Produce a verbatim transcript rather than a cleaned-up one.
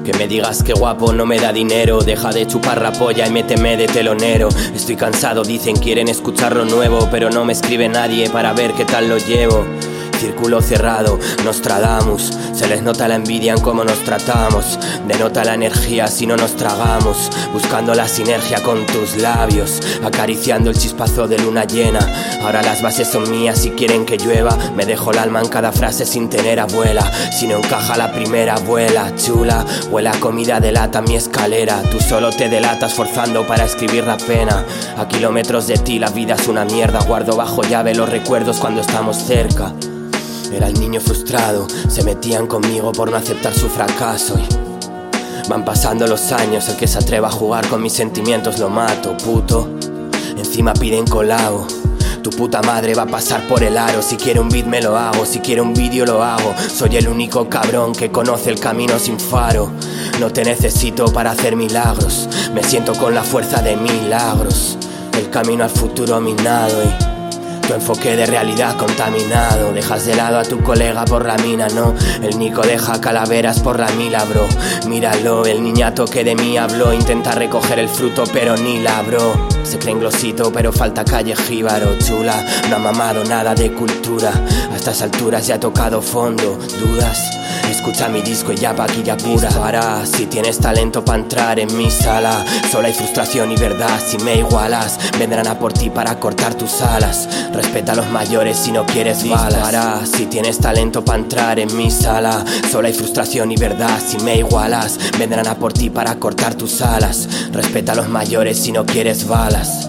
Que me digas que guapo no me da dinero. Deja de chupar la polla y méteme de telonero. Estoy cansado, dicen quieren escuchar lo nuevo, pero no me escribe nadie para ver qué tal lo llevo. Círculo cerrado, Nostradamus. Se les nota la envidia en cómo nos tratamos. Denota la energía si no nos tragamos. Buscando la sinergia con tus labios, acariciando el chispazo de luna llena. Ahora las bases son mías si quieren que llueva. Me dejo el alma en cada frase sin tener abuela. Si no encaja la primera, abuela chula. Huele a comida, delata mi escalera. Tú solo te delatas forzando para escribir la pena. A kilómetros de ti la vida es una mierda. Guardo bajo llave los recuerdos cuando estamos cerca. Era el niño frustrado, se metían conmigo por no aceptar su fracaso. Y van pasando los años, el que se atreva a jugar con mis sentimientos lo mato, puto. Encima piden colabo. Tu puta madre va a pasar por el aro. Si quiere un beat me lo hago, si quiere un vídeo lo hago. Soy el único cabrón que conoce el camino sin faro. No te necesito para hacer milagros. Me siento con la fuerza de milagros. El camino al futuro minado y tu enfoque de realidad contaminado. Dejas de lado a tu colega por la mina, no. El Nico deja calaveras por la mila, bro. Míralo, el niñato que de mí habló. Intenta recoger el fruto pero ni la bro. Se cree en glosito pero falta calle jíbaro. Chula, no ha mamado nada de cultura. A estas alturas ya he tocado fondo. ¿Dudas? Escucha mi disco y ya vaquilla pura. Para, si tienes talento para entrar en mi sala. Solo hay frustración y verdad si me igualas. Vendrán a por ti para cortar tus alas. Respeta a los mayores si no quieres balas. Dispara, si tienes talento para entrar en mi sala. Solo hay frustración y verdad si me igualas. Vendrán a por ti para cortar tus alas. Respeta a los mayores si no quieres balas.